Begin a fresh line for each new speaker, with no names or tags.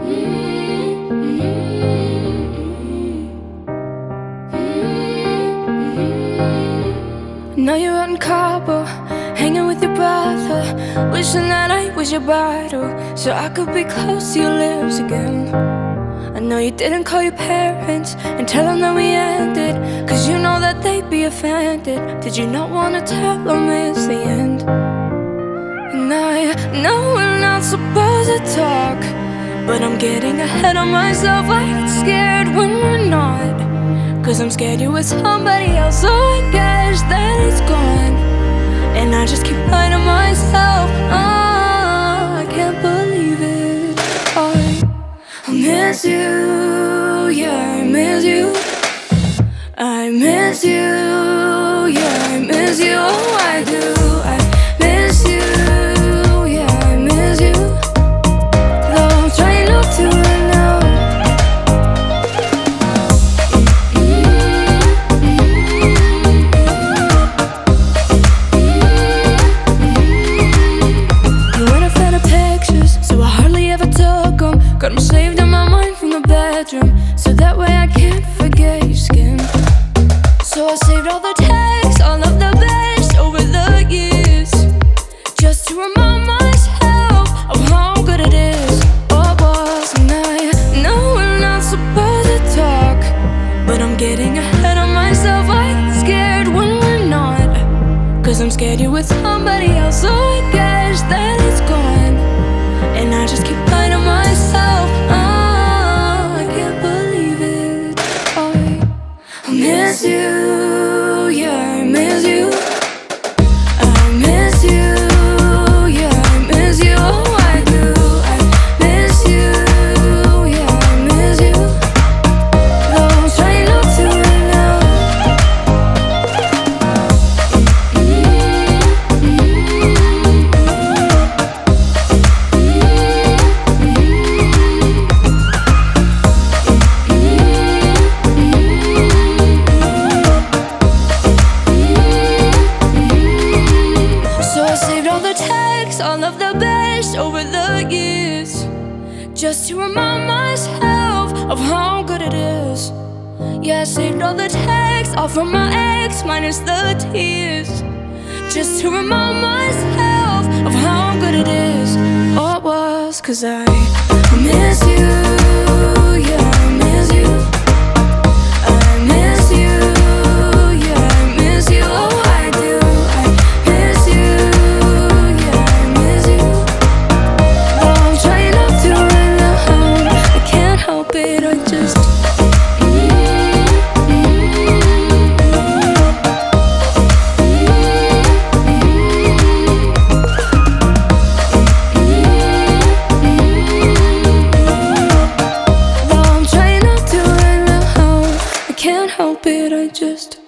Now you're out in Cabo, hanging with your brother, wishing that I was your bridal, so I could be close to your lips again. I know you didn't call your parents and tell them that we ended, cause you know that they'd be offended. Did you not wanna tell them it's the end? And I know we're not supposed to talk, but I'm getting ahead of myself. I get scared when we're not, cause I'm scared you're with somebody else. So I guess that it's gone, and I just keep lying to myself. Oh, I can't believe it. I miss you, yeah, I miss you. I miss you, yeah, I miss you. Oh, I do, I miss you, yeah, I miss you. Though I'm trying not to right now. You weren't a fan of pictures, so I hardly ever took them. Got them saved in my mind from the bedroom, so that way I can't forget your skin. So I saved all the texts, all of the best over the years, just to remind myself of how good it is. What was, and I know we're not supposed to talk, but I'm getting ahead of myself. I get scared when we're not, cause I'm scared you're with somebody else. So I guess that it's gone, and I just keep lying to myself. Oh, I can't believe it. I miss you, yeah, I miss you. I miss you, yeah, I miss you. Oh, I do, I miss you, yeah, I miss you. Though I'm trying not to right now. All of the best over the years, just to remind myself of how good it is. Yeah, I saved all the texts, all from my ex, minus the tears, just to remind myself of how good it is. Oh, it was, cause I miss you, yeah, I miss you. I miss you, yeah, I miss you. Oh, I do, I miss you. I just though I'm trying not to right now, I can't help it, I just